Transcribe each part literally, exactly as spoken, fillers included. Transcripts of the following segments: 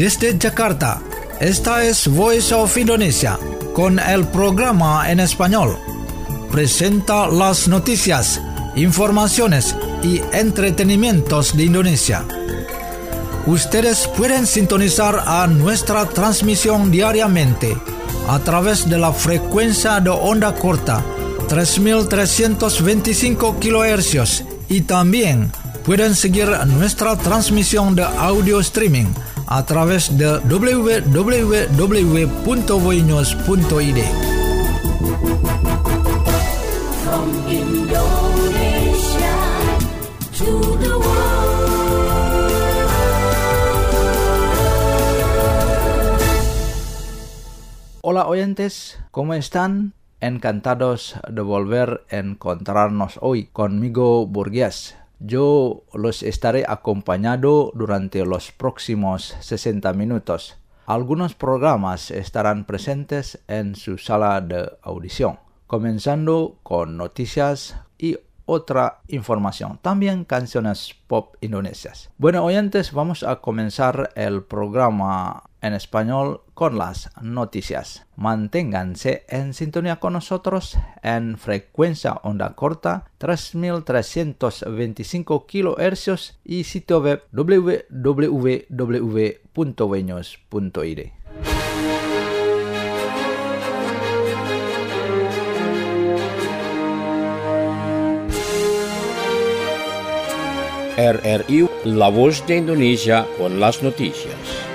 Desde Jakarta, esta es Voice of Indonesia, con el programa en español. Presenta las noticias, informaciones y entretenimientos de Indonesia. Ustedes pueden sintonizar a nuestra transmisión diariamente a través de la frecuencia de onda corta tres mil trescientos veinticinco kilohercios y también pueden seguir nuestra transmisión de audio streaming a través de doble u doble u doble u punto voinews punto i d. From Indonesia to the world. Hola oyentes, ¿cómo están? Encantados de volver a encontrarnos hoy conmigo, Burgues. Yo los estaré acompañando durante los próximos sesenta minutos. Algunos programas estarán presentes en su sala de audición, comenzando con noticias y otra información, también canciones pop indonesias. Bueno, oyentes, vamos a comenzar el programa en español con las noticias. Manténganse en sintonía con nosotros en frecuencia onda corta tres mil trescientos veinticinco kilohercios y sitio web doble u doble u doble u punto voinews punto i d. R R I, La Voz de Indonesia con las noticias.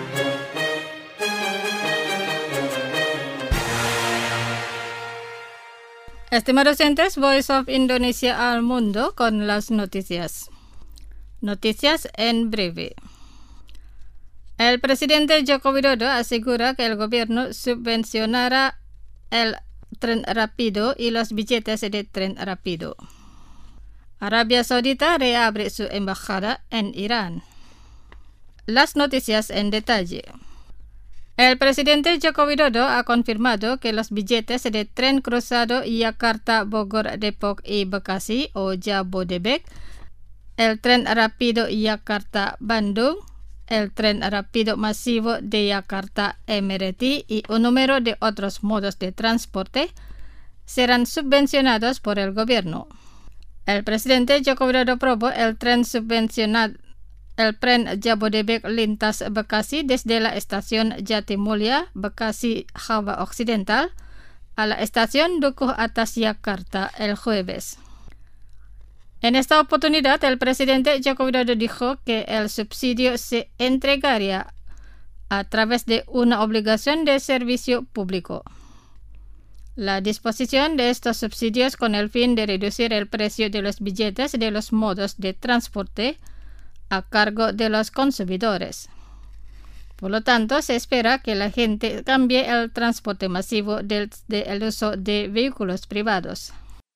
Estimados oyentes, Voice of Indonesia al mundo con las noticias. Noticias en breve. El presidente Joko Widodo asegura que el gobierno subvencionará el tren rápido y los billetes de tren rápido. Arabia Saudita reabre su embajada en Irán. Las noticias en detalle. El presidente Joko Widodo ha confirmado que los billetes de tren cruzado Jakarta-Bogor, Depok y Bekasi o Jabodebek, el tren rápido Jakarta-Bandung, el tren rápido masivo de Jakarta-M R T y un número de otros modos de transporte serán subvencionados por el gobierno. El presidente Joko Widodo probó el tren subvencionado El tren Jabodebek lintas Bekasi desde la estación Jatimulya, Bekasi, Java Occidental, a la estación Dukuh Atas Jakarta el jueves. En esta oportunidad, el presidente Joko Widodo dijo que el subsidio se entregaría a través de una obligación de servicio público. La disposición de estos subsidios con el fin de reducir el precio de los billetes de los modos de transporte a cargo de los consumidores. Por lo tanto, se espera que la gente cambie el transporte masivo del, del uso de vehículos privados.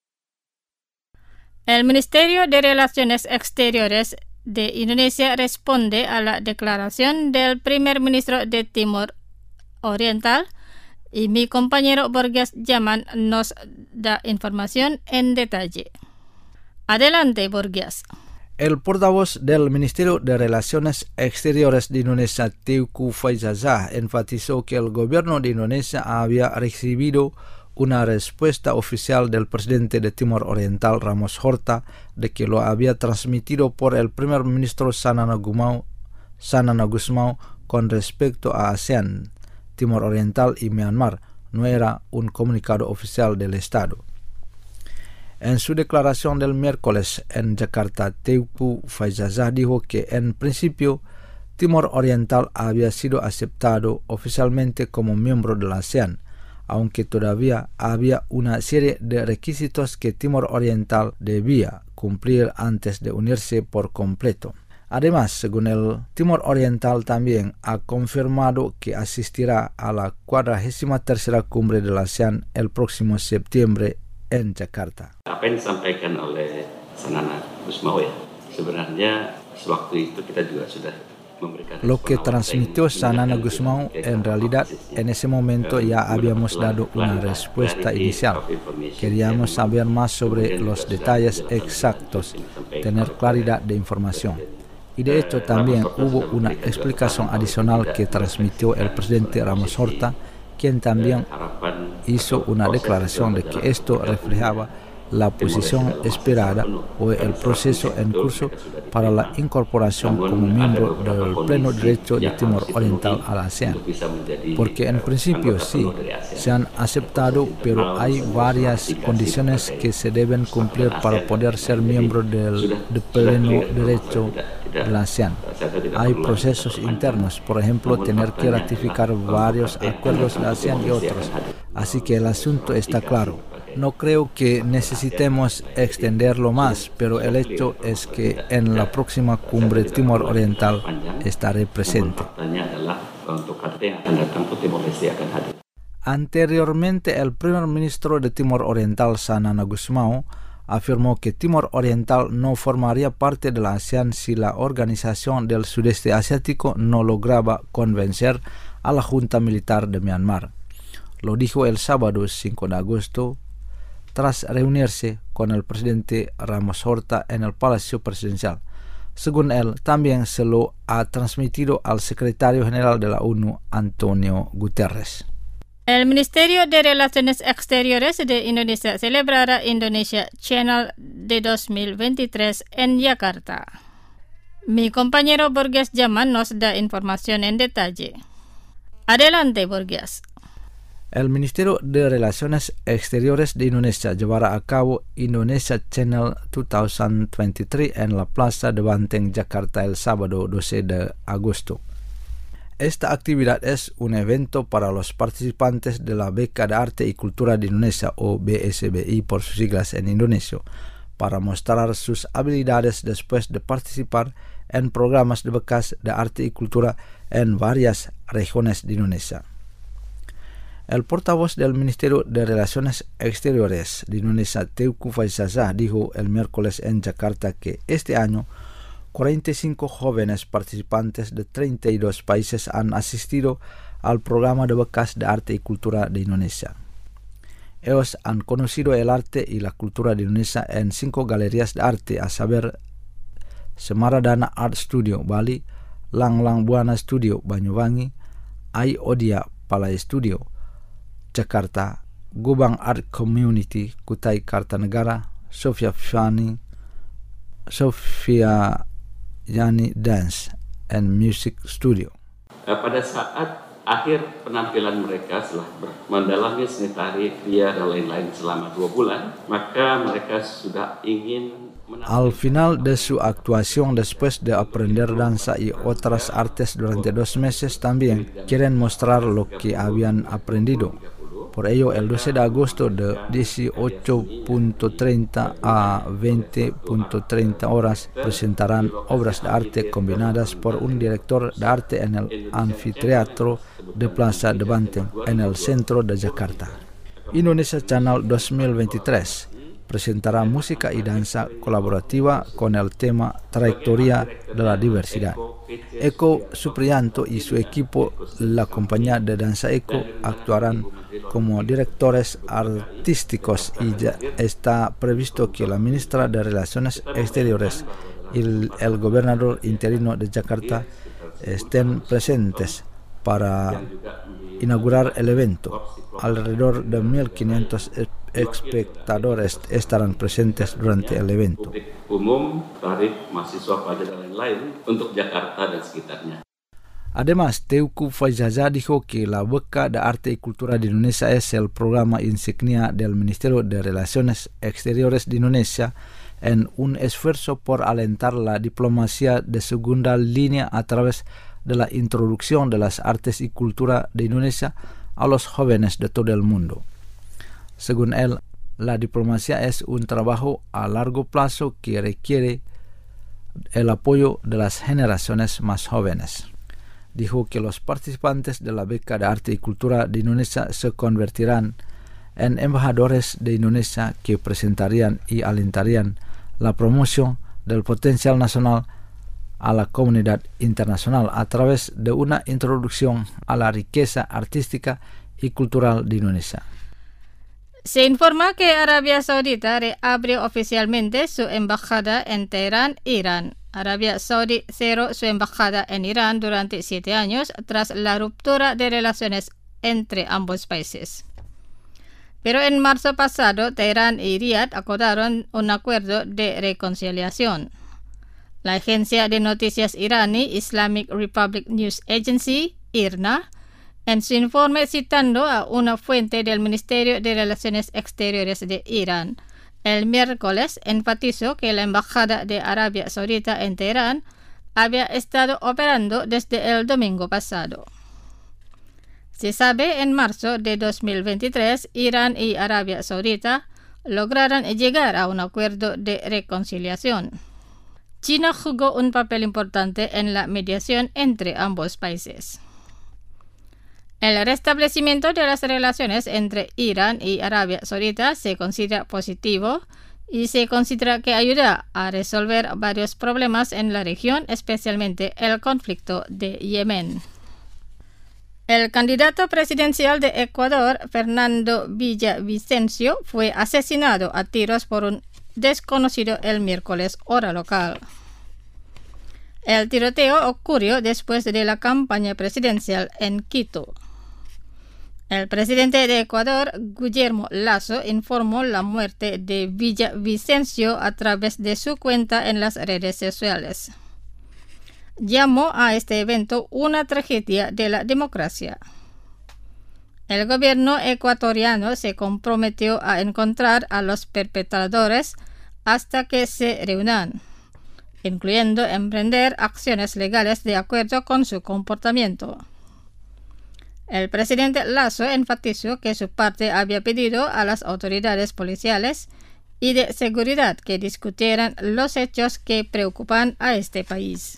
El Ministerio de Relaciones Exteriores de Indonesia responde a la declaración del primer ministro de Timor Oriental y mi compañero Burgues Yaman nos da información en detalle. Adelante, Burgues. El portavoz del Ministerio de Relaciones Exteriores de Indonesia, Teuku Faizasyah, enfatizó que el gobierno de Indonesia había recibido una respuesta oficial del presidente de Timor Oriental, Ramos Horta, de que lo había transmitido por el primer ministro Sanana Gusmão, Sanana Gusmão con respecto a ASEAN, Timor Oriental y Myanmar. No era un comunicado oficial del Estado. En su declaración del miércoles en Jakarta, Teuku Faizasyah dijo que en principio Timor Oriental había sido aceptado oficialmente como miembro de la ASEAN, aunque todavía había una serie de requisitos que Timor Oriental debía cumplir antes de unirse por completo. Además, según él, Timor Oriental también ha confirmado que asistirá a la cuadragésima tercera cumbre de la ASEAN el próximo septiembre en Jakarta. Apa yang disampaikan oleh Sanana Gusmão ya, sebenarnya sewaktu itu kita juga sudah memberikan. Lo que transmitió Sanana Gusmão en realidad en ese momento ya habíamos dado una respuesta inicial. Queríamos saber más sobre los detalles exactos, tener claridad de información. Y de hecho también hubo una explicación adicional que transmitió el presidente Ramos Horta, quien también hizo una declaración de que esto reflejaba la posición esperada o el proceso en curso para la incorporación como miembro del pleno derecho de Timor Oriental a la ASEAN. Porque en principio sí, se han aceptado, pero hay varias condiciones que se deben cumplir para poder ser miembro del de pleno derecho de la ASEAN. Hay procesos internos, por ejemplo, tener que ratificar varios acuerdos de la ASEAN y otros. Así que el asunto está claro. No creo que necesitemos extenderlo más, pero el hecho es que en la próxima cumbre Timor Oriental estaré presente. Anteriormente, el primer ministro de Timor Oriental, Sanana Gusmao, afirmó que Timor Oriental no formaría parte de la ASEAN si la Organización del Sudeste Asiático no lograba convencer a la Junta Militar de Myanmar. Lo dijo el sábado cinco de agosto, tras reunirse con el presidente Ramos Horta en el Palacio Presidencial. Según él, también se lo ha transmitido al secretario general de la ONU, Antonio Guterres. El Ministerio de Relaciones Exteriores de Indonesia celebrará Indonesia Channel de dos mil veintitrés en Yakarta. Mi compañero Borges Jaman nos da información en detalle. Adelante, Borges. El Ministerio de Relaciones Exteriores de Indonesia llevará a cabo Indonesia Channel dos mil veintitrés en la Plaza de Banteng, Jakarta, el sábado doce de agosto. Esta actividad es un evento para los participantes de la Beca de Arte y Cultura de Indonesia, o B S B I por sus siglas en indonesio, para mostrar sus habilidades después de participar en programas de becas de arte y cultura en varias regiones de Indonesia. El portavoz del Ministerio de Relaciones Exteriores de Indonesia, Teuku Faizasyah, dijo el miércoles en Jakarta que este año cuarenta y cinco jóvenes participantes de treinta y dos países han asistido al programa de becas de arte y cultura de Indonesia. Ellos han conocido el arte y la cultura de Indonesia en cinco galerías de arte, a saber Semaradana Art Studio Bali, Lang Lang Buana Studio Banyuwangi, Ai Odia Palai Studio Jakarta, Gubang Art Community Kutai Kartanegara, Sofia Fani, Sofia Yani Dance and Music Studio. Pada saat akhir penampilan mereka setelah mendalami seni tari, kria dan lain-lain selama dua bulan, maka mereka sudah ingin Al final de su actuación, después de aprender danza y otras artes durante dos meses, también quieren mostrar lo que habían aprendido. Por ello, el doce de agosto de dieciocho treinta a veinte treinta horas presentarán obras de arte combinadas por un director de arte en el anfiteatro de Plaza de Banteng, en el centro de Jakarta. Indonesia Channel dos mil veintitrés presentará música y danza colaborativa con el tema Trayectoria de la Diversidad. Eko Supriyanto y su equipo, la compañía de danza Eko, actuarán como directores artísticos y ya está previsto que la ministra de Relaciones Exteriores y el, el gobernador interino de Jakarta estén presentes para inaugurar el evento. Alrededor de mil quinientos espectadores estarán presentes durante el evento. Umum, tarif, mahasiswa, pelajar dan lain-lain untuk Jakarta dan sekitarnya. Además, Teuku Faizasyah dijo que la Beca de Arte y Cultura de Indonesia es el programa insignia del Ministerio de Relaciones Exteriores de Indonesia en un esfuerzo por alentar la diplomacia de segunda línea a través de la introducción de las artes y cultura de Indonesia a los jóvenes de todo el mundo. Según él, la diplomacia es un trabajo a largo plazo que requiere el apoyo de las generaciones más jóvenes. Dijo que los participantes de la Beca de Arte y Cultura de Indonesia se convertirán en embajadores de Indonesia que presentarían y alentarían la promoción del potencial nacional a la comunidad internacional a través de una introducción a la riqueza artística y cultural de Indonesia. Se informa que Arabia Saudita reabrió oficialmente su embajada en Teherán, Irán. Arabia Saudí cerró su embajada en Irán durante siete años tras la ruptura de relaciones entre ambos países. Pero en marzo pasado, Teherán y Riad acordaron un acuerdo de reconciliación. La agencia de noticias iraní Islamic Republic News Agency, I R N A, en su informe citando a una fuente del Ministerio de Relaciones Exteriores de Irán, el miércoles enfatizó que la Embajada de Arabia Saudita en Teherán había estado operando desde el domingo pasado. Se sabe, en marzo de dos mil veintitrés, Irán y Arabia Saudita lograron llegar a un acuerdo de reconciliación. China jugó un papel importante en la mediación entre ambos países. El restablecimiento de las relaciones entre Irán y Arabia Saudita se considera positivo y se considera que ayuda a resolver varios problemas en la región, especialmente el conflicto de Yemen. El candidato presidencial de Ecuador, Fernando Villavicencio, fue asesinado a tiros por un desconocido el miércoles, hora local. El tiroteo ocurrió después de la campaña presidencial en Quito. El presidente de Ecuador, Guillermo Lasso, informó la muerte de Villavicencio a través de su cuenta en las redes sociales. Llamó a este evento una tragedia de la democracia. El gobierno ecuatoriano se comprometió a encontrar a los perpetradores hasta que se reúnan, incluyendo emprender acciones legales de acuerdo con su comportamiento. El presidente Lasso enfatizó que su parte había pedido a las autoridades policiales y de seguridad que discutieran los hechos que preocupan a este país.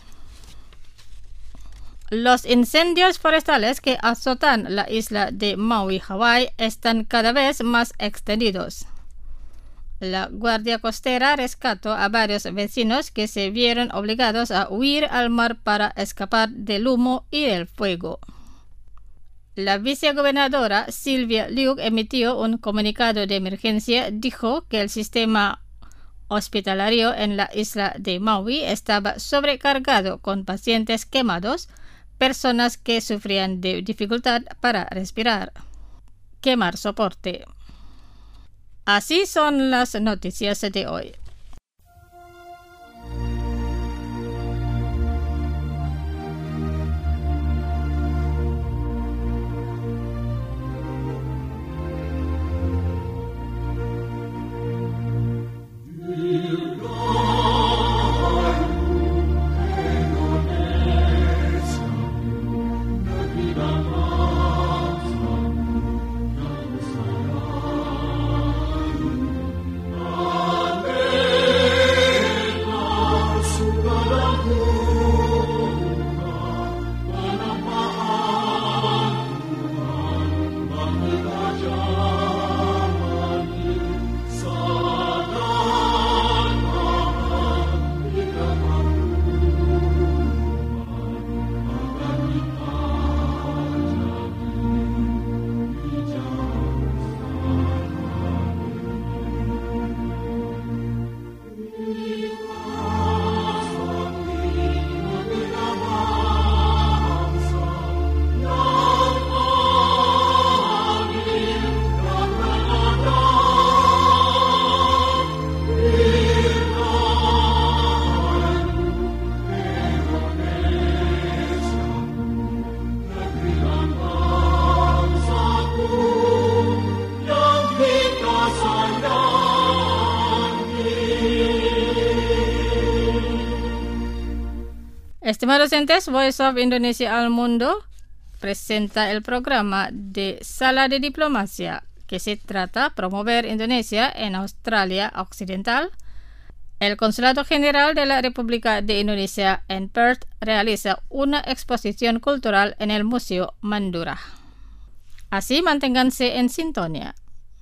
Los incendios forestales que azotan la isla de Maui, Hawái, están cada vez más extendidos. La Guardia Costera rescató a varios vecinos que se vieron obligados a huir al mar para escapar del humo y del fuego. La vicegobernadora Silvia Liu emitió un comunicado de emergencia. Dijo que el sistema hospitalario en la isla de Maui estaba sobrecargado con pacientes quemados, personas que sufrían de dificultad para respirar. Quemar soporte. Así son las noticias de hoy. Estimados oyentes, Voice of Indonesia al Mundo presenta el programa de Sala de Diplomacia, que se trata de promover Indonesia en Australia Occidental. El Consulado General de la República de Indonesia en Perth realiza una exposición cultural en el Museo Mandurah. Así manténganse en sintonía.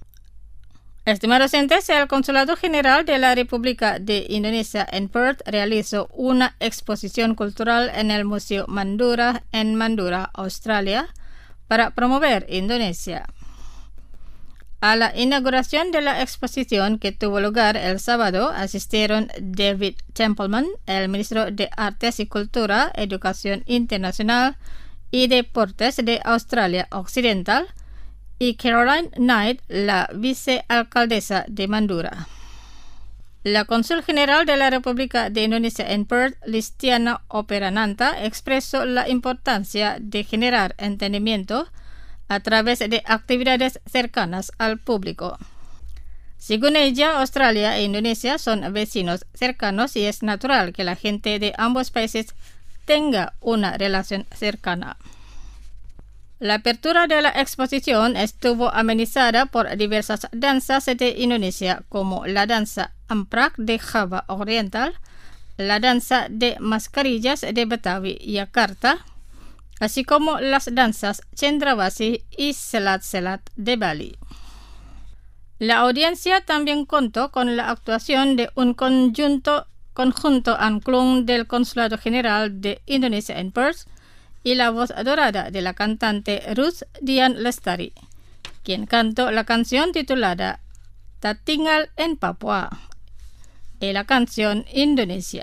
Estimados oyentes, el Consulado General de la República de Indonesia en Perth realizó una exposición cultural en el Museo Mandurah en Mandurah, Australia, para promover Indonesia. A la inauguración de la exposición que tuvo lugar el sábado asistieron David Templeman, el ministro de Artes y Cultura, Educación Internacional y Deportes de Australia Occidental, y Caroline Knight, la vicealcaldesa de Mandurah. La cónsul general de la República de Indonesia en Perth, Listiana Operananta, expresó la importancia de generar entendimiento a través de actividades cercanas al público. Según ella, Australia e Indonesia son vecinos cercanos y es natural que la gente de ambos países tenga una relación cercana. La apertura de la exposición estuvo amenizada por diversas danzas de Indonesia, como la danza Amprak de Java Oriental, la danza de mascarillas de Betawi, Yakarta, así como las danzas Cendrawasih y Selat-Selat de Bali. La audiencia también contó con la actuación de un conjunto, conjunto angklung del Consulado General de Indonesia en Perth y la voz dorada de la cantante Ruth Dian Lestari, quien cantó la canción titulada Tatinggal en Papua y la canción Indonesia.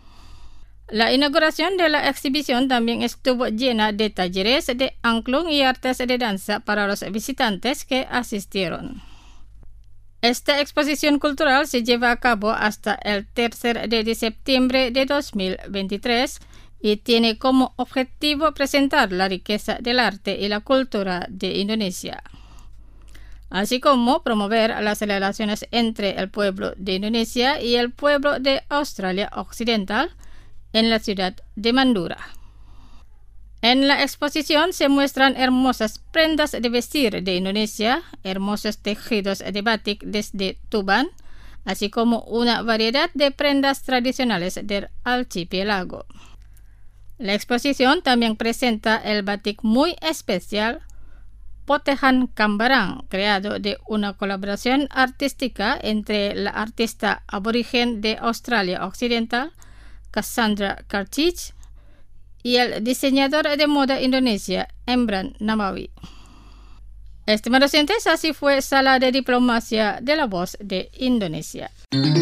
La inauguración de la exhibición también estuvo llena de talleres de angklung y artes de danza para los visitantes que asistieron. Esta exposición cultural se lleva a cabo hasta el tercer de septiembre de dos mil veintitrés y tiene como objetivo presentar la riqueza del arte y la cultura de Indonesia, así como promover las relaciones entre el pueblo de Indonesia y el pueblo de Australia Occidental en la ciudad de Mandurah. En la exposición se muestran hermosas prendas de vestir de Indonesia, hermosos tejidos de batik desde Tuban, así como una variedad de prendas tradicionales del archipiélago. La exposición también presenta el batik muy especial Potehan Kambarang, creado de una colaboración artística entre la artista aborigen de Australia Occidental, Cassandra Cartich, y el diseñador de moda indonesia, Emran Namawi. Estimados oyentes, así fue Sala de Diplomacia de la Voz de Indonesia.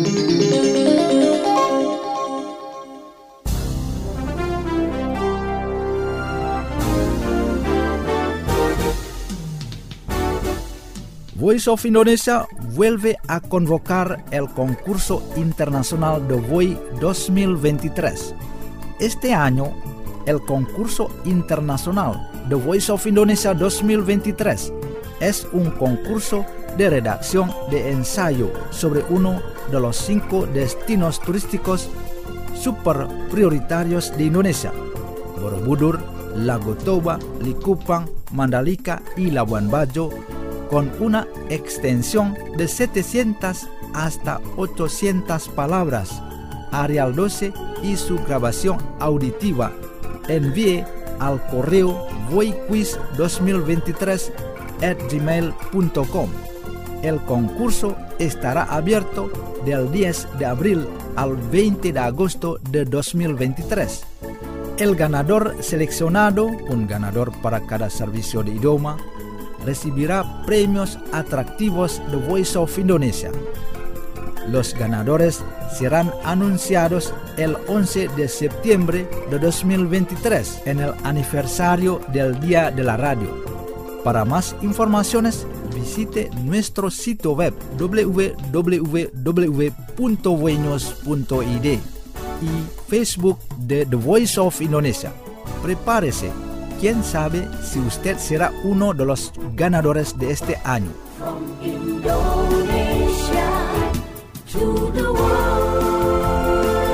Voice of Indonesia vuelve a convocar el concurso internacional de V O I dos mil veintitrés. Este año, el concurso internacional The Voice of Indonesia dos mil veintitrés es un concurso de redacción de ensayo sobre uno de los cinco destinos turísticos super prioritarios de Indonesia: Borobudur, Lago Toba, Likupang, Mandalika y Labuan Bajo, con una extensión de setecientas hasta ochocientas palabras. Arial doce y su grabación auditiva. Envíe al correo voiquiz dos mil veintitrés arroba gmail punto com. El concurso estará abierto del diez de abril al veinte de agosto de dos mil veintitrés. El ganador seleccionado, un ganador para cada servicio de idioma, recibirá premios atractivos de Voice of Indonesia. Los ganadores serán anunciados el once de septiembre de dos mil veintitrés en el aniversario del Día de la Radio. Para más informaciones, visite nuestro sitio web doble u doble u doble u punto voinos punto i d y Facebook de The Voice of Indonesia. Prepárese, quién sabe si usted será uno de los ganadores de este año. From Indonesia to the world.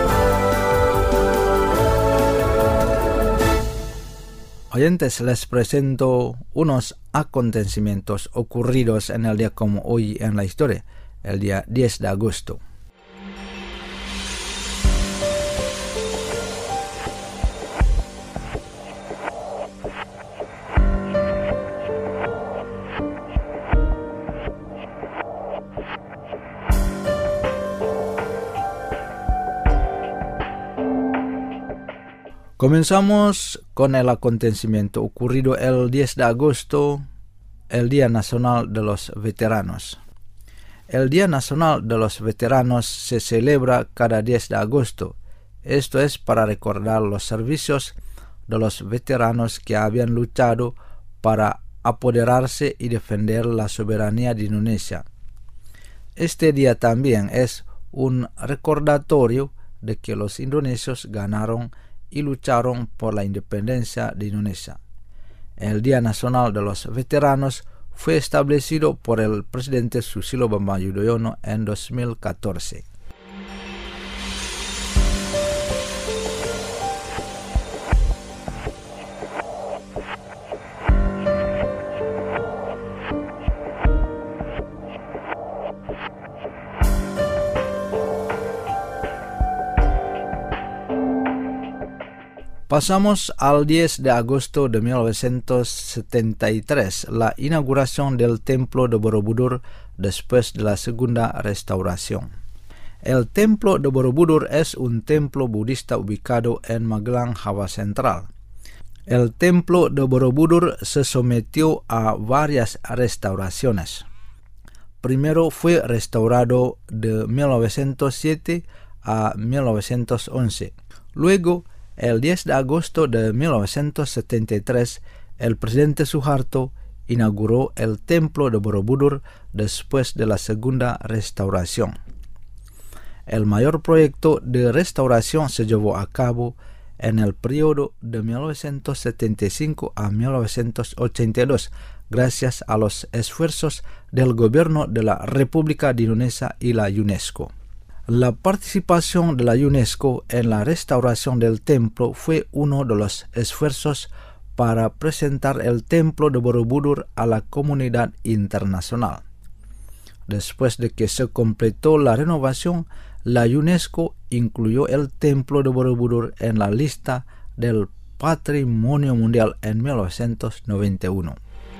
Oyentes, les presento unos acontecimientos ocurridos en el día como hoy en la historia, el día diez de agosto. Comenzamos con el acontecimiento ocurrido el diez de agosto. el Día Nacional de los Veteranos. El Día Nacional de los Veteranos se celebra cada diez de agosto. Esto es para recordar los servicios de los veteranos que habían luchado para apoderarse y defender la soberanía de Indonesia. Este día también es un recordatorio de que los indonesios ganaron y lucharon por la independencia de Indonesia. El Día Nacional de los Veteranos fue establecido por el presidente Susilo Bambang Yudhoyono en dos mil catorce. Pasamos al diez de agosto de mil novecientos setenta y tres, la inauguración del Templo de Borobudur después de la Segunda Restauración. El Templo de Borobudur es un templo budista ubicado en Magelang, Java Central. El Templo de Borobudur se sometió a varias restauraciones. Primero fue restaurado de mil novecientos siete a mil novecientos once. Luego, el diez de agosto de mil novecientos setenta y tres, el presidente Suharto inauguró el Templo de Borobudur después de la Segunda Restauración. El mayor proyecto de restauración se llevó a cabo en el periodo de mil novecientos setenta y cinco a mil novecientos ochenta y dos, gracias a los esfuerzos del gobierno de la República de Indonesia y la UNESCO. La participación de la UNESCO en la restauración del templo fue uno de los esfuerzos para presentar el Templo de Borobudur a la comunidad internacional. Después de que se completó la renovación, la UNESCO incluyó el Templo de Borobudur en la lista del Patrimonio Mundial en mil novecientos noventa y uno.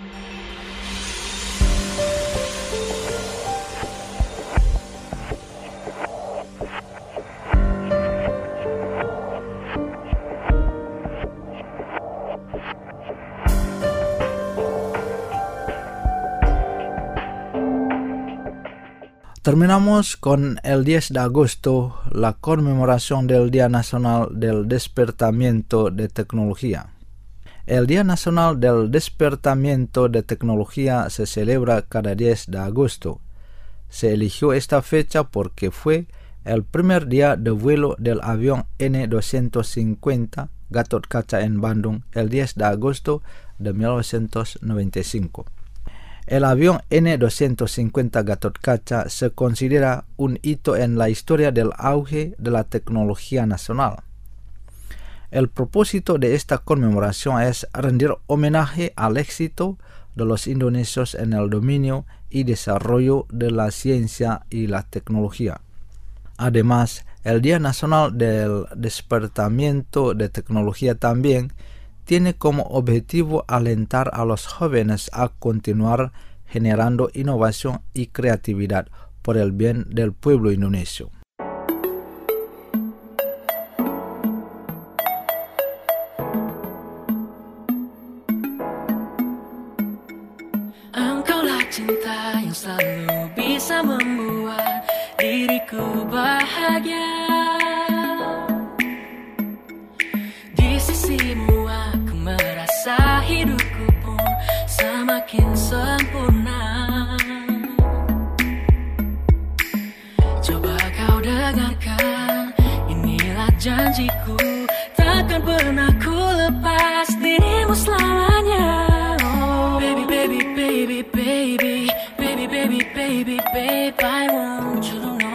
Terminamos con el diez de agosto, la conmemoración del Día Nacional del Despertamiento de Tecnología. El Día Nacional del Despertamiento de Tecnología se celebra cada diez de agosto. Se eligió esta fecha porque fue el primer día de vuelo del avión N doscientos cincuenta Gatot-Kaca en Bandung el diez de agosto de mil novecientos noventa y cinco. El avión N doscientos cincuenta Gatot-Kaca se considera un hito en la historia del auge de la tecnología nacional. El propósito de esta conmemoración es rendir homenaje al éxito de los indonesios en el dominio y desarrollo de la ciencia y la tecnología. Además, el Día Nacional del Despertamiento de Tecnología también tiene como objetivo alentar a los jóvenes a continuar generando innovación y creatividad por el bien del pueblo indonesio. Engkaulah cinta yang selalu bisa membuat diriku bahagia. Di sisimu aku merasa hidupku pun semakin sempurna. Coba kau dengarkan, inilah janjiku, takkan pernah ku lepas dirimu selamanya. Oh, baby, baby, baby, baby, baby, baby, baby, baby, I want you to know.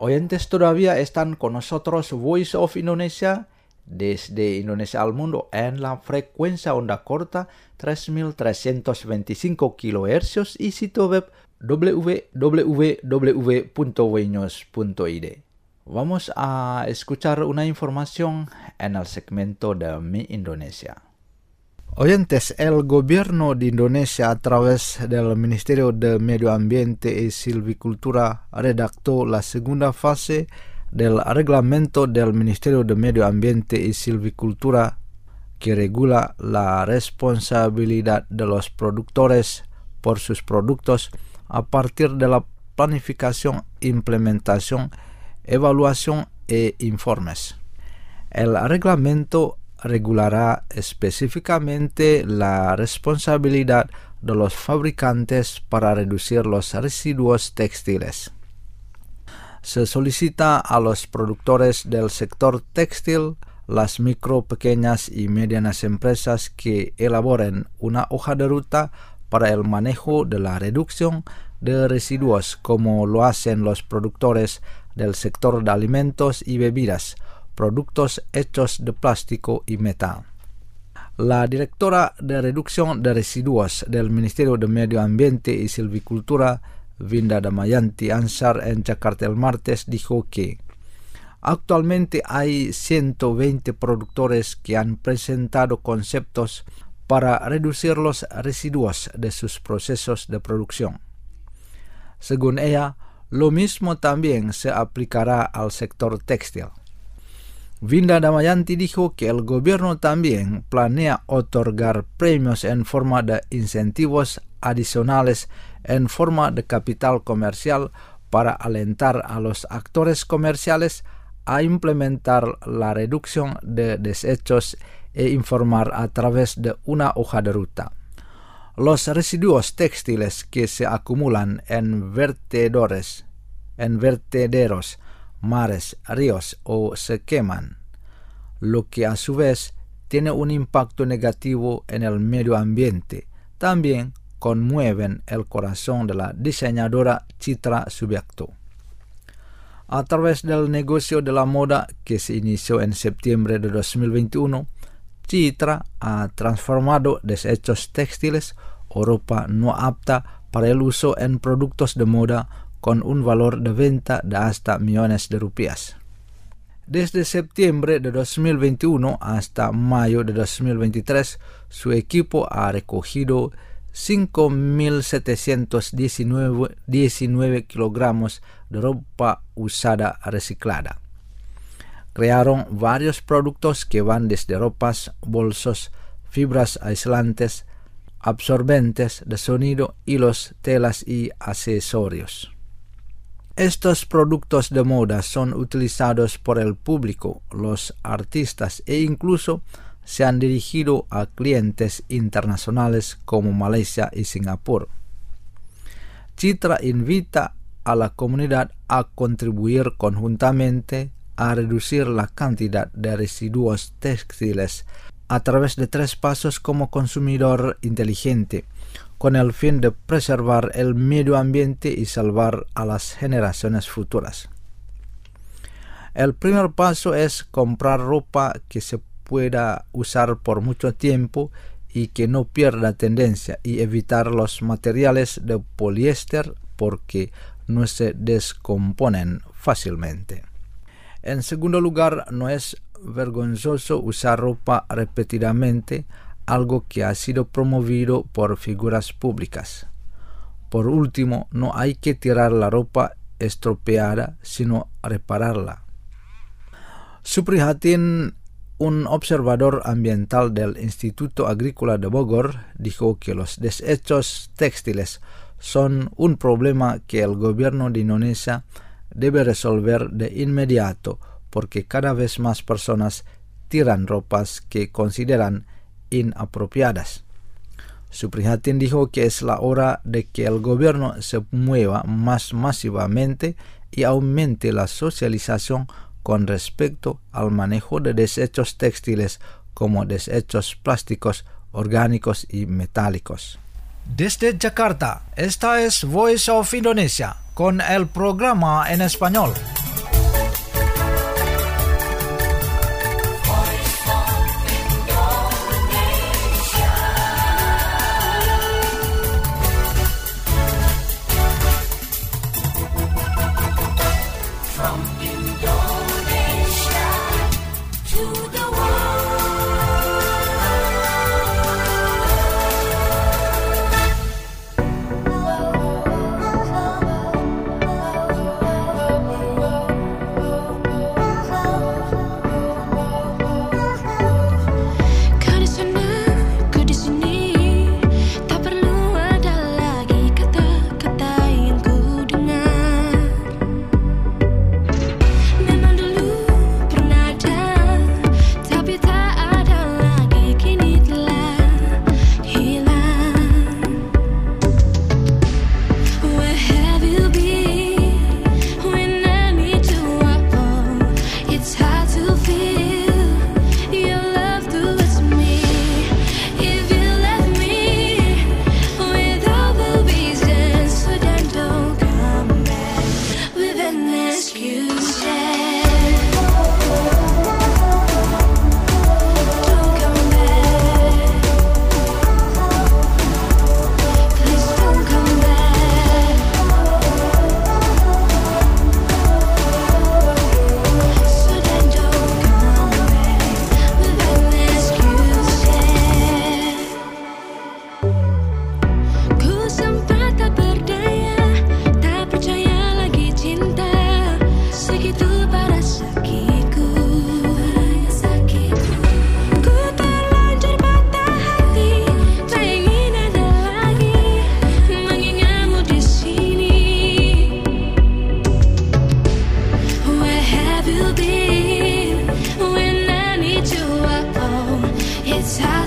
Oyentes, todavía están con nosotros Voice of Indonesia desde Indonesia al mundo en la frecuencia onda corta tres mil trescientos veinticinco kilohercios y sitio web w w w punto voinews punto i d. Vamos a escuchar una información en el segmento de Mi Indonesia. Oyentes, el gobierno de Indonesia a través del Ministerio de Medio Ambiente y Silvicultura redactó la segunda fase del reglamento del Ministerio de Medio Ambiente y Silvicultura que regula la responsabilidad de los productores por sus productos a partir de la planificación, implementación, evaluación e informes. El reglamento regulará específicamente la responsabilidad de los fabricantes para reducir los residuos textiles. Se solicita a los productores del sector textil, las micro, pequeñas y medianas empresas que elaboren una hoja de ruta para el manejo de la reducción de residuos, como lo hacen los productores del sector de alimentos y bebidas, productos hechos de plástico y metal. La directora de reducción de residuos del Ministerio de Medio Ambiente y Silvicultura, Vinda Damayanti Ansar, en Jakarta el martes, dijo que actualmente hay ciento veinte productores que han presentado conceptos para reducir los residuos de sus procesos de producción. Según ella, lo mismo también se aplicará al sector textil. Vinda Damayanti dijo que el gobierno también planea otorgar premios en forma de incentivos adicionales en forma de capital comercial para alentar a los actores comerciales a implementar la reducción de desechos e informar a través de una hoja de ruta. Los residuos textiles que se acumulan en vertedores, en vertederos, mares, ríos o se queman, lo que a su vez tiene un impacto negativo en el medio ambiente. También conmueven el corazón de la diseñadora Citra Subiakto. A través del negocio de la moda que se inició en septiembre de dos mil veintiuno, Citra ha transformado desechos textiles o ropa no apta para el uso en productos de moda con un valor de venta de hasta millones de rupias. Desde septiembre de dos mil veintiuno hasta mayo de dos mil veintitrés, su equipo ha recogido cinco mil setecientos diecinueve kilogramos de ropa usada reciclada. Crearon varios productos que van desde ropas, bolsos, fibras aislantes, absorbentes de sonido, hilos, telas y accesorios. Estos productos de moda son utilizados por el público, los artistas e incluso se han dirigido a clientes internacionales como Malaysia y Singapur. Citra invita a la comunidad a contribuir conjuntamente a reducir la cantidad de residuos textiles a través de tres pasos como consumidor inteligente, con el fin de preservar el medio ambiente y salvar a las generaciones futuras. El primer paso es comprar ropa que se pueda usar por mucho tiempo y que no pierda tendencia, y evitar los materiales de poliéster porque no se descomponen fácilmente. En segundo lugar, no es vergonzoso usar ropa repetidamente, algo que ha sido promovido por figuras públicas. Por último, no hay que tirar la ropa estropeada, sino repararla. Suprihatin, un observador ambiental del Instituto Agrícola de Bogor, dijo que los desechos textiles son un problema que el gobierno de Indonesia debe resolver de inmediato, porque cada vez más personas tiran ropas que consideran inapropiadas. Suprihatin dijo que es la hora de que el gobierno se mueva más masivamente y aumente la socialización con respecto al manejo de desechos textiles como desechos plásticos, orgánicos y metálicos. Desde Jakarta, esta es Voice of Indonesia con el programa en español.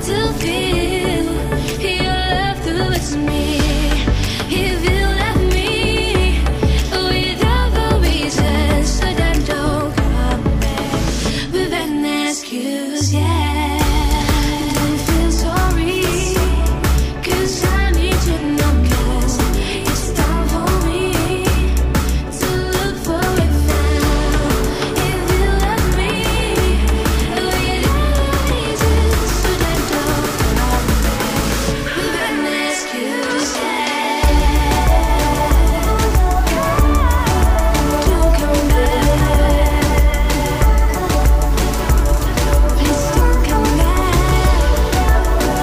to feel your love towards me. If you left me without a reason, so then don't come back with an excuse, yeah. Don't feel sorry, 'cause I need to know, 'cause it's time for me to look for it now. If you left me without a reason, so then don't come back with an excuse, yeah. Don't come back. Please don't come back.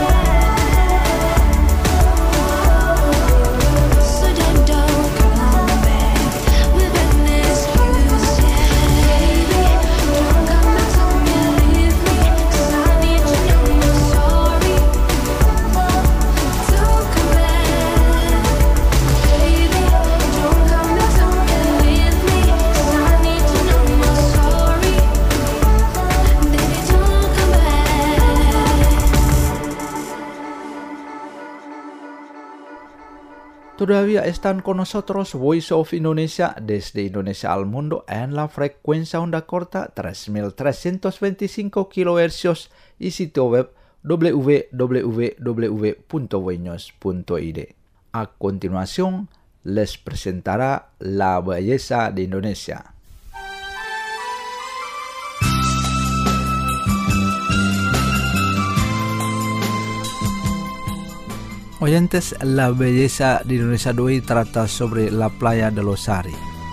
So then don't come back with an excuse, yeah. Baby, don't come back, tell me leave me, 'cause I need to know you're sorry. Don't come back. Baby, don't come back, tell me leave me, 'cause I need to know you're sorry. Baby, don't come back. Todavía están con nosotros Voice of Indonesia desde Indonesia al mundo en la frecuencia onda corta tres mil trescientos veinticinco kilohercios y sitio web w w w punto voinews punto i d. A continuación, les presentará La Belleza de Indonesia. Oyentes, La Belleza de Indonesia de hoy trata sobre la playa de Losari.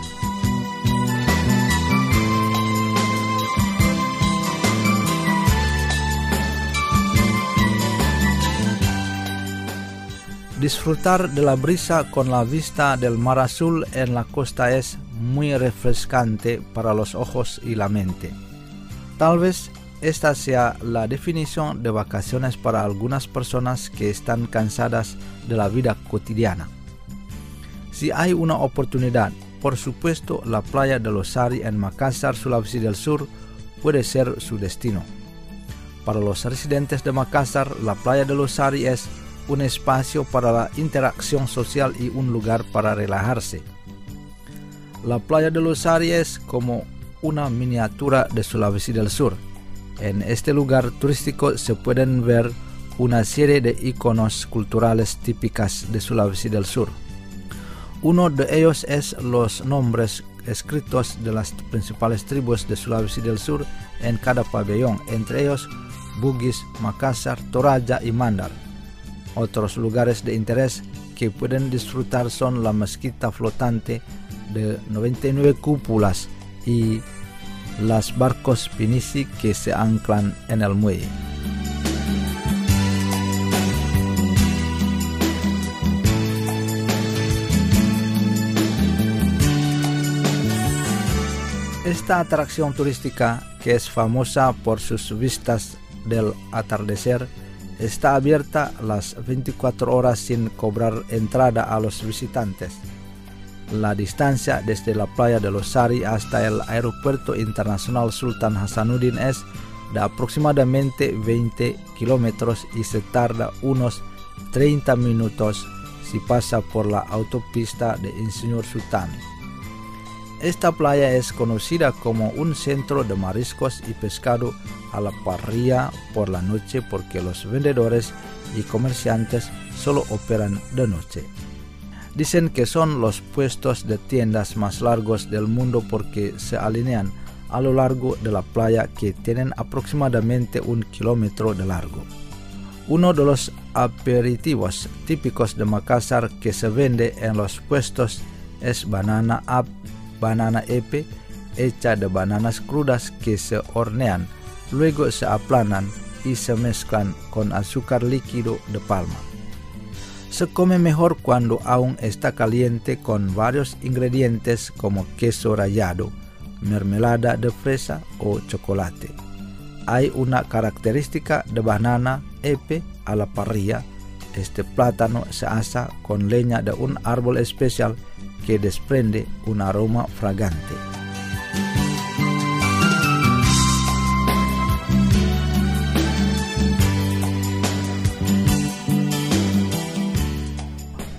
Disfrutar de la brisa con la vista del mar azul en la costa es muy refrescante para los ojos y la mente. Tal vez esta sea la definición de vacaciones para algunas personas que están cansadas de la vida cotidiana. Si hay una oportunidad, por supuesto, la playa de Losari en Makassar, Sulawesi del Sur, puede ser su destino. Para los residentes de Makassar, la playa de Losari es un espacio para la interacción social y un lugar para relajarse. La playa de Losari es como una miniatura de Sulawesi del Sur. En este lugar turístico se pueden ver una serie de iconos culturales típicas de Sulawesi del Sur. Uno de ellos es los nombres escritos de las principales tribus de Sulawesi del Sur en cada pabellón, entre ellos Bugis, Makassar, Toraja y Mandar. Otros lugares de interés que pueden disfrutar son la mezquita flotante de noventa y nueve cúpulas y las barcos pinisi que se anclan en el muelle. Esta atracción turística, que es famosa por sus vistas del atardecer, está abierta las veinticuatro horas sin cobrar entrada a los visitantes. La distancia desde la playa de Losari hasta el aeropuerto internacional Sultan Hasanuddin es de aproximadamente veinte kilómetros y se tarda unos treinta minutos si pasa por la autopista de Insinyur Sultan. Esta playa es conocida como un centro de mariscos y pescado a la parrilla por la noche porque los vendedores y comerciantes solo operan de noche. Dicen que son los puestos de tiendas más largos del mundo porque se alinean a lo largo de la playa, que tienen aproximadamente un kilómetro de largo. Uno de los aperitivos típicos de Makassar que se vende en los puestos es banana ap, banana epe, hecha de bananas crudas que se hornean, luego se aplanan y se mezclan con azúcar líquido de palma. Se come mejor cuando aún está caliente, con varios ingredientes como queso rallado, mermelada de fresa o chocolate. Hay una característica de banana epe a la parrilla. Este plátano se asa con leña de un árbol especial que desprende un aroma fragante.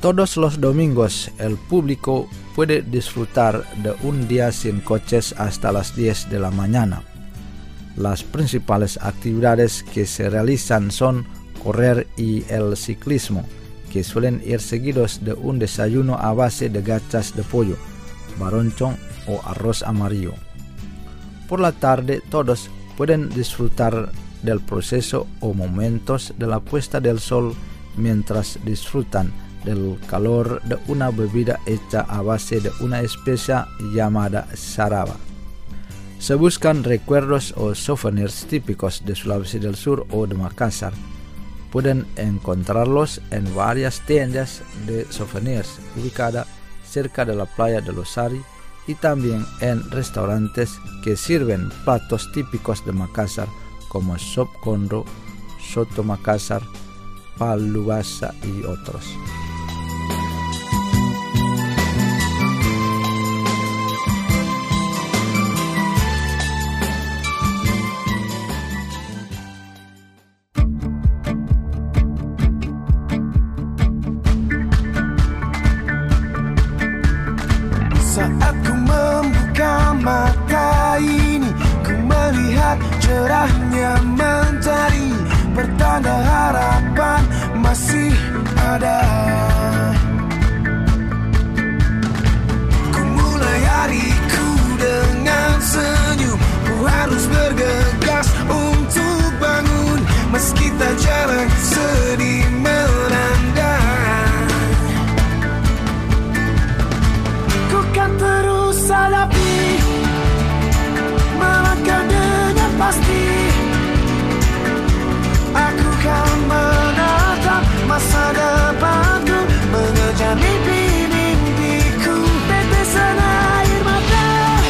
Todos los domingos el público puede disfrutar de un día sin coches hasta las diez de la mañana. Las principales actividades que se realizan son correr y el ciclismo, que suelen ir seguidos de un desayuno a base de gachas de pollo, baronchón o arroz amarillo. Por la tarde todos pueden disfrutar del proceso o momentos de la puesta del sol mientras disfrutan del calor de una bebida hecha a base de una especia llamada saraba. Se buscan recuerdos o souvenirs típicos de Sulawesi del Sur o de Makassar. Pueden encontrarlos en varias tiendas de souvenirs ubicadas cerca de la playa de Losari y también en restaurantes que sirven platos típicos de Makassar como sop kondo, soto Makassar, palubasa y otros. Saat ku membuka mata ini, ku melihat cerahnya mentari, pertanda harapan masih ada. Ku mulai hariku dengan senyum, ku harus bergegas untuk bangun, meski tak jarang sedih melanda. Ku kan terus hadapi, melangkah dengan pasti. Aku kan menatap masa depanku, mengejar mimpi-mimpiku. Tetesan air mata,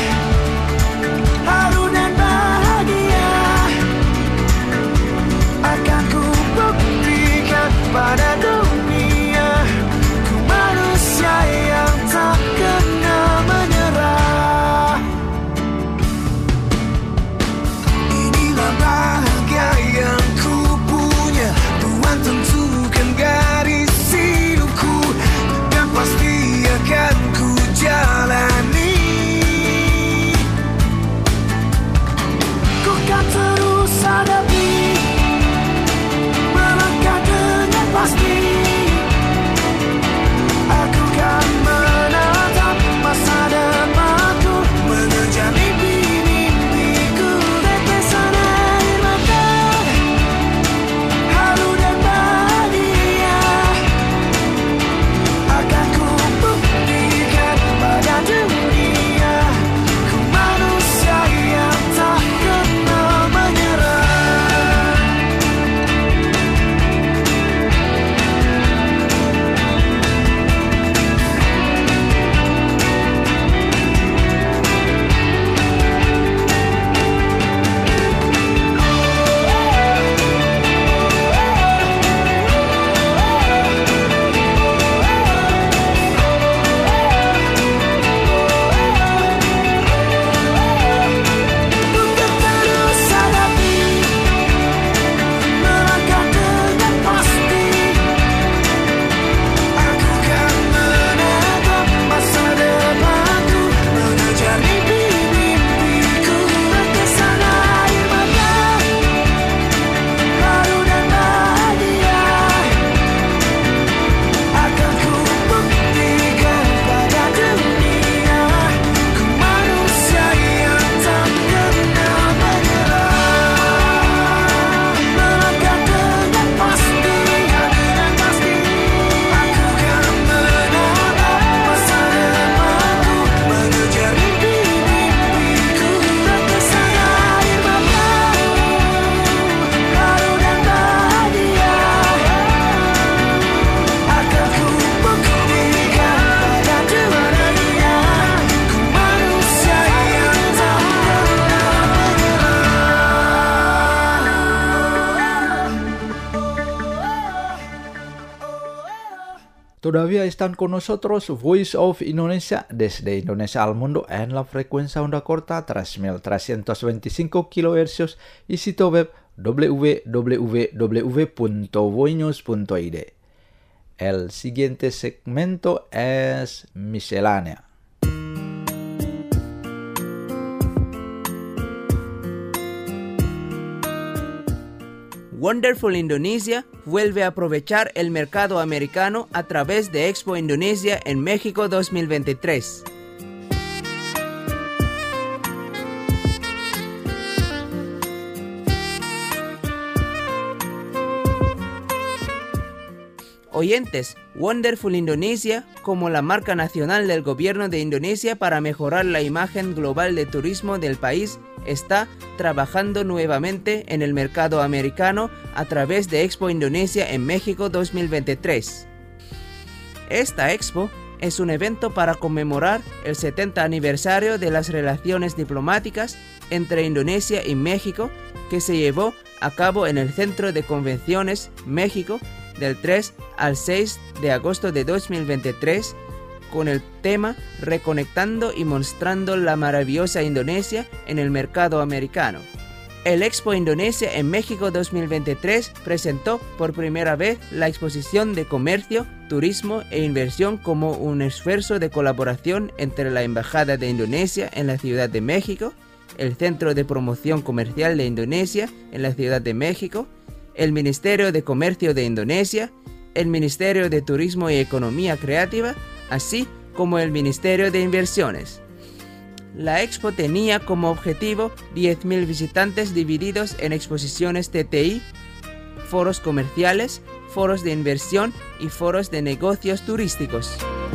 haru dan bahagia akan ku buktikan pada dunia. Ku manusia yang tak kenal menyerah. Inilah bahagia yang ku punya, Tuhan tentukan garis hidupku, dan pasti akan ku jalani. Ku kan terus hadapi, melangkah dengan pasti. Aku kan menatap masa depanku, mengejar mimpi-mimpiku. Tetesan air mata, haru dan bahagia akan ku buktikan pada dunia. Ku manusia yang tak kenal menyerah. Ku kan terus hadapi, melangkah dengan pasti. Aku kan menatap masa depanku, mengejar mimpi-mimpiku. Tetesan air mata, haru dan bahagia akan ku buktikan pada dunia. Ku manusia yang tak kenal menyerah. Melangkah dengan pasti, dengan pasti. Aku kan menatap masa depanku, mengejar mimpi-mimpiku. Tetesan air mata, haru dan bahagia akan ku buktikan pada dunia. Ku manusia yang tak kenal Todavía están con nosotros Voice of Indonesia desde Indonesia al mundo en la frecuencia onda corta tres mil trescientos veinticinco kilohercios y sitio web w w w punto voinews punto i d. El siguiente segmento es miscelánea. Wonderful Indonesia vuelve a aprovechar el mercado americano a través de Expo Indonesia en México dos mil veintitrés. Oyentes, Wonderful Indonesia, como la marca nacional del gobierno de Indonesia para mejorar la imagen global de turismo del país, está trabajando nuevamente en el mercado americano a través de Expo Indonesia en México dos mil veintitrés. Esta expo es un evento para conmemorar el setenta aniversario de las relaciones diplomáticas entre Indonesia y México, que se llevó a cabo en el Centro de Convenciones México del tres al seis de agosto de dos mil veintitrés, con el tema Reconectando y mostrando la maravillosa Indonesia en el mercado americano. El Expo Indonesia en México dos mil veintitrés presentó por primera vez la exposición de comercio, turismo e inversión como un esfuerzo de colaboración entre la Embajada de Indonesia en la Ciudad de México, el Centro de Promoción Comercial de Indonesia en la Ciudad de México, el Ministerio de Comercio de Indonesia, el Ministerio de Turismo y Economía Creativa, así como el Ministerio de Inversiones. La expo tenía como objetivo diez mil visitantes divididos en exposiciones T T I, foros comerciales, foros de inversión y foros de negocios turísticos.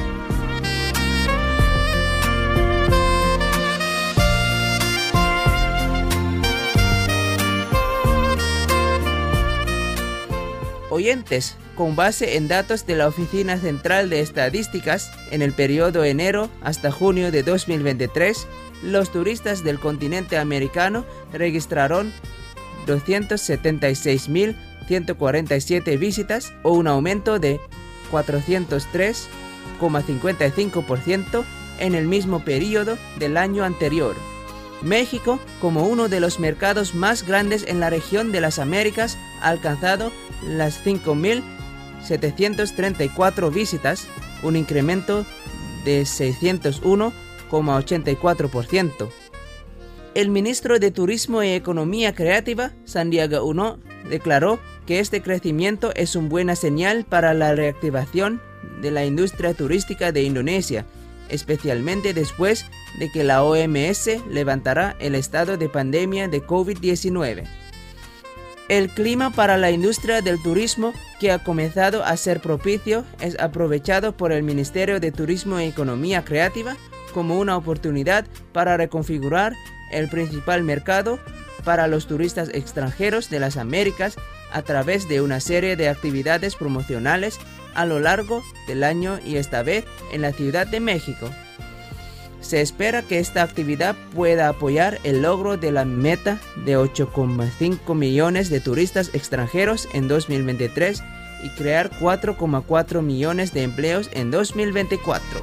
Oyentes, con base en datos de la Oficina Central de Estadísticas, en el periodo enero hasta junio de dos mil veintitrés, los turistas del continente americano registraron doscientas setenta y seis mil ciento cuarenta y siete visitas, o un aumento de cuatrocientos tres coma cincuenta y cinco por ciento en el mismo periodo del año anterior. México, como uno de los mercados más grandes en la región de las Américas, ha alcanzado las cinco mil setecientas treinta y cuatro visitas, un incremento de seiscientos uno coma ochenta y cuatro por ciento. El ministro de Turismo y Economía Creativa, Sandiaga Uno, declaró que este crecimiento es una buena señal para la reactivación de la industria turística de Indonesia, especialmente después de que la O M S levantará el estado de pandemia de COVID diecinueve. El clima para la industria del turismo, que ha comenzado a ser propicio, es aprovechado por el Ministerio de Turismo y Economía Creativa como una oportunidad para reconfigurar el principal mercado para los turistas extranjeros de las Américas a través de una serie de actividades promocionales a lo largo del año, y esta vez en la Ciudad de México. Se espera que esta actividad pueda apoyar el logro de la meta de ocho coma cinco millones de turistas extranjeros en dos mil veintitrés y crear cuatro coma cuatro millones de empleos en dos mil veinticuatro.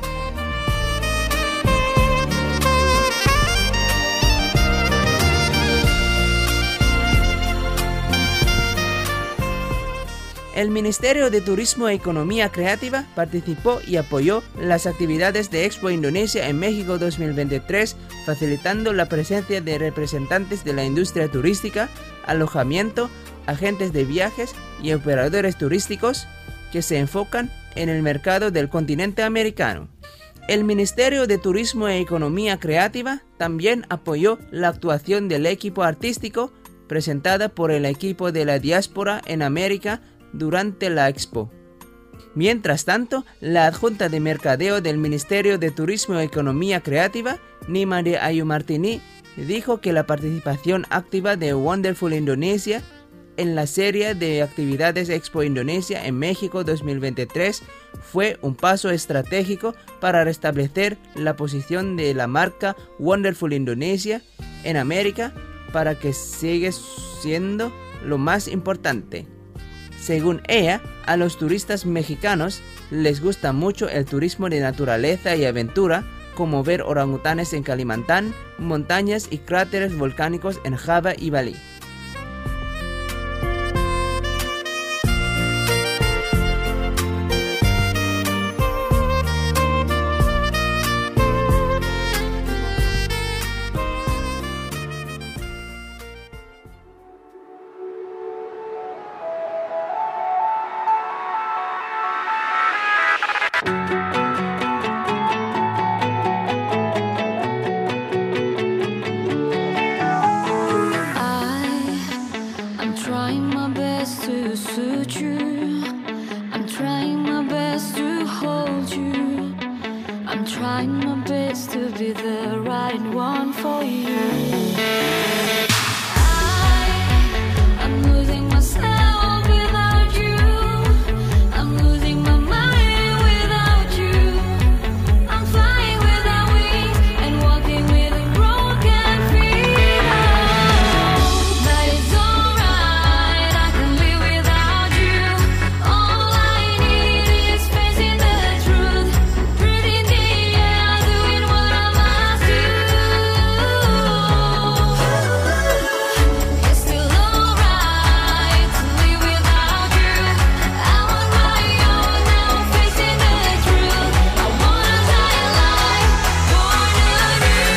El Ministerio de Turismo e Economía Creativa participó y apoyó las actividades de Expo Indonesia en México dos mil veintitrés, facilitando la presencia de representantes de la industria turística, alojamiento, agentes de viajes y operadores turísticos que se enfocan en el mercado del continente americano. El Ministerio de Turismo e Economía Creativa también apoyó la actuación del equipo artístico presentada por el equipo de la diáspora en América durante la expo. Mientras tanto, la adjunta de mercadeo del Ministerio de Turismo y Economía Creativa, Nima de Ayu Martini, dijo que la participación activa de Wonderful Indonesia en la serie de actividades Expo Indonesia en México dos mil veintitrés fue un paso estratégico para restablecer la posición de la marca Wonderful Indonesia en América, para que siga siendo lo más importante. Según ella, a los turistas mexicanos les gusta mucho el turismo de naturaleza y aventura, como ver orangutanes en Kalimantan, montañas y cráteres volcánicos en Java y Bali. suit you. I'm trying my best to hold you. I'm trying my best to be the right one for you. I'm losing myself without you. I'm losing my mind without you. I'm flying without wings and walking with a broken feet. But it's alright, I can live without you. All I need is facing the truth, breathing the air, doing what I must do. It's still alright to live without you. I'm on my own now, facing the truth. I wanna die alive, born anew.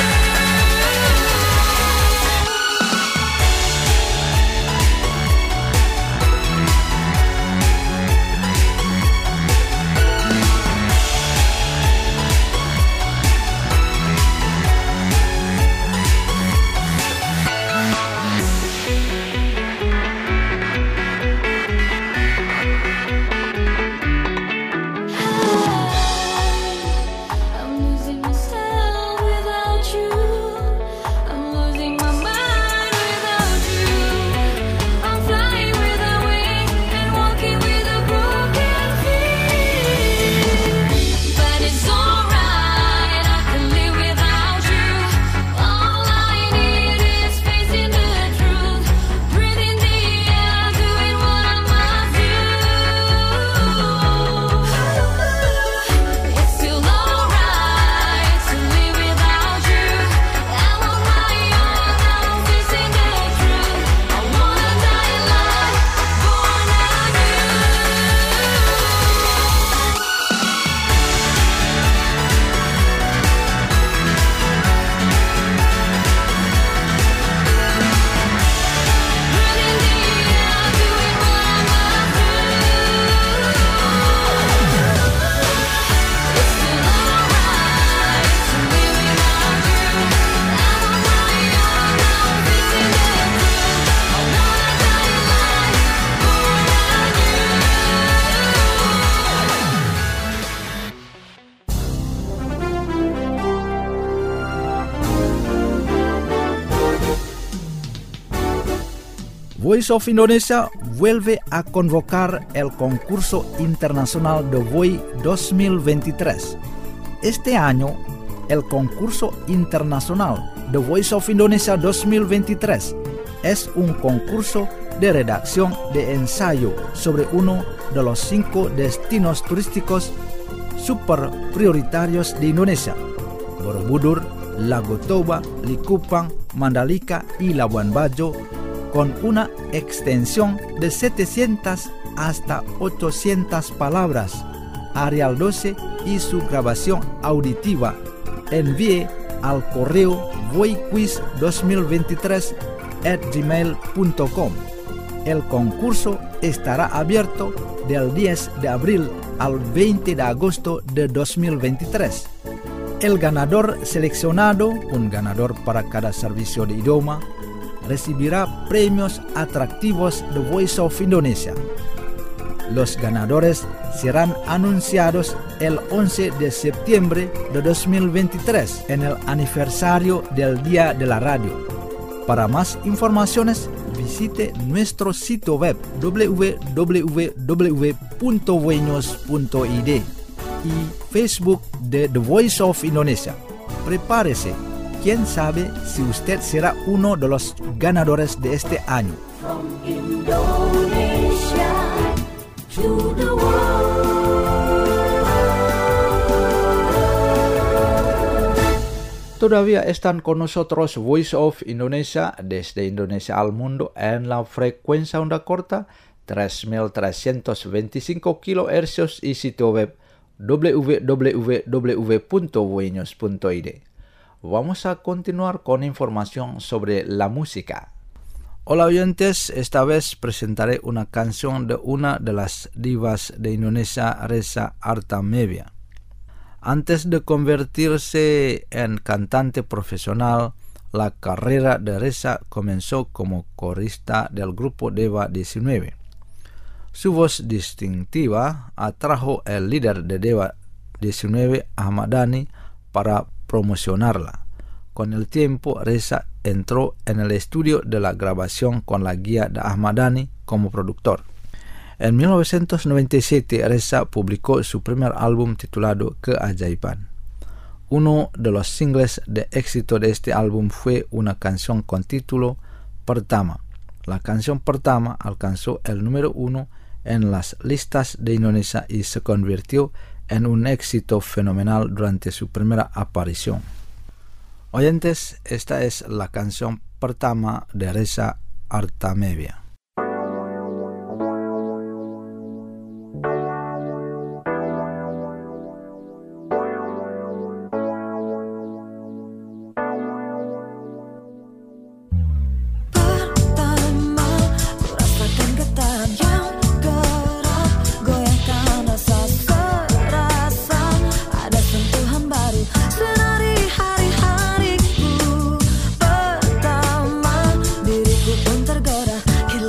I'm losing myself without you. I'm losing my mind without you. I'm flying without wings and walking with a broken feet. But it's alright, I can live without you. All I need is facing the truth, breathing the air, doing what I must do. It's still alright to live without you. I'm on my own now, facing the truth. I wanna die alive, born anew. Breathing the air, doing what I must do. It's still alright to live without you. I'm on my own now, facing the truth. I wanna die alive, born anew. Voice of Indonesia vuelve a convocar el concurso internacional de V O I dos mil veintitrés. Este año, el concurso internacional de Voice of Indonesia dos mil veintitrés es un concurso de redacción de ensayo sobre uno de los cinco destinos turísticos super prioritarios de Indonesia: Borobudur, Lago Toba, Likupang, Mandalika y Labuan Bajo, con una extensión de setecientas hasta ochocientas palabras. Arial doce y su grabación auditiva. Envíe al correo voiquiz dos mil veintitrés at gmail punto com. El concurso estará abierto del diez de abril al veinte de agosto de dos mil veintitrés. El ganador seleccionado, un ganador para cada servicio de idioma, recibirá premios atractivos de Voice of Indonesia. Los ganadores serán anunciados el once de septiembre de dos mil veintitrés en el aniversario del Día de la Radio. Para más informaciones, visite nuestro sitio web w w w punto voinos punto i d y Facebook de The Voice of Indonesia. Prepárese, quién sabe si usted será uno de los ganadores de este año. From Indonesia to the world. Todavía están con nosotros Voice of Indonesia desde Indonesia al mundo en la frecuencia onda corta tres mil trescientos veinticinco kilohercios y sitio web w w w punto voinos punto i d. Vamos a continuar con información sobre la música. Hola oyentes, esta vez presentaré una canción de una de las divas de Indonesia, Reza Artamevia. Antes de convertirse en cantante profesional, la carrera de Reza comenzó como corista del grupo Dewa diecinueve. Su voz distintiva atrajo al líder de Dewa diecinueve, Ahmad Dhani, para promocionarla. Con el tiempo, Reza entró en el estudio de la grabación con la guía de Ahmad Dhani como productor. En mil novecientos noventa y siete, Reza publicó su primer álbum titulado Keajaiban. Uno de los singles de éxito de este álbum fue una canción con título Pertama. La canción Pertama alcanzó el número uno en las listas de Indonesia y se convirtió en un éxito fenomenal durante su primera aparición. Oyentes, esta es la canción Pertama de Reza Artamevia. Hari-hariku pertama, diriku pun tergerak.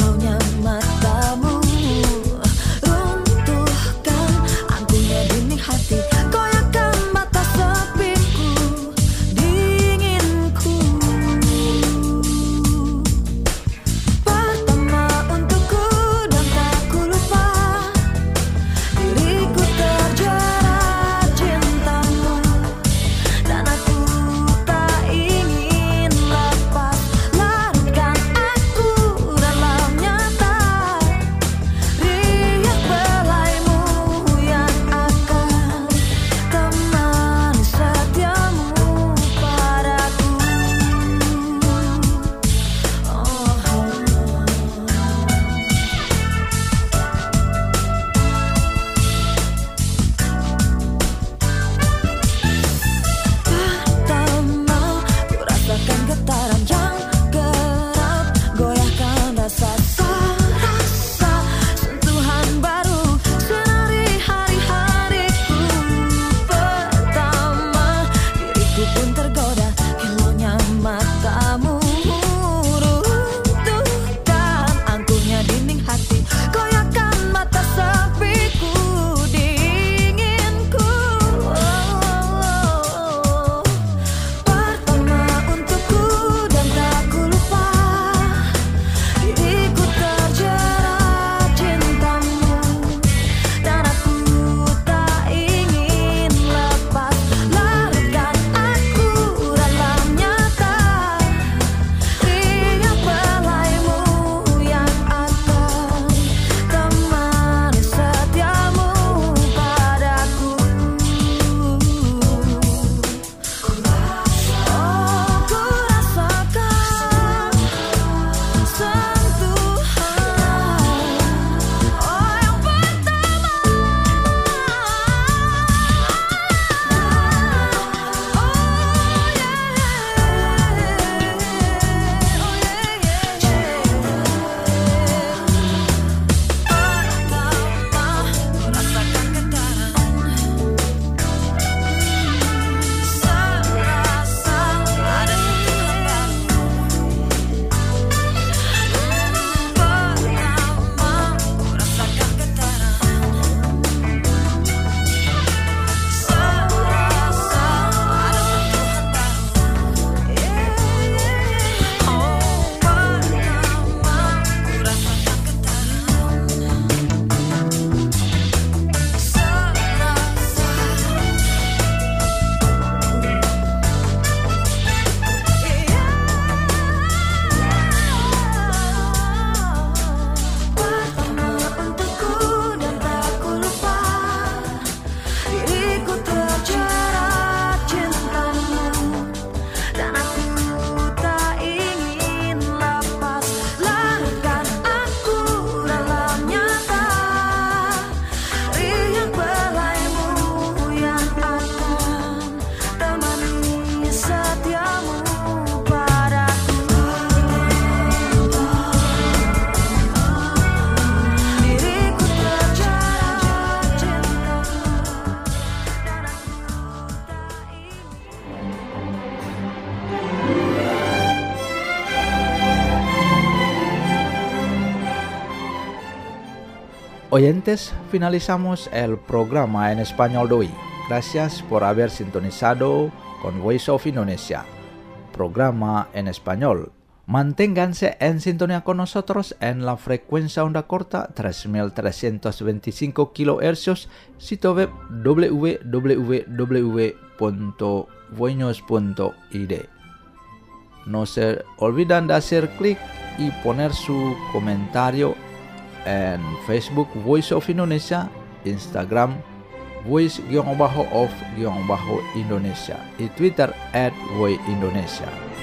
Oyentes, finalizamos el programa en español de hoy. Gracias por haber sintonizado con Voice of Indonesia, programa en español. Manténganse en sintonía con nosotros en la frecuencia onda corta tres mil trescientos veinticinco kilohercios, sitio web w w w punto voinos punto i d. No se olviden de hacer clic y poner su comentario en Facebook Voice of Indonesia, Instagram voice-of-indonesia y Twitter at voice indonesia.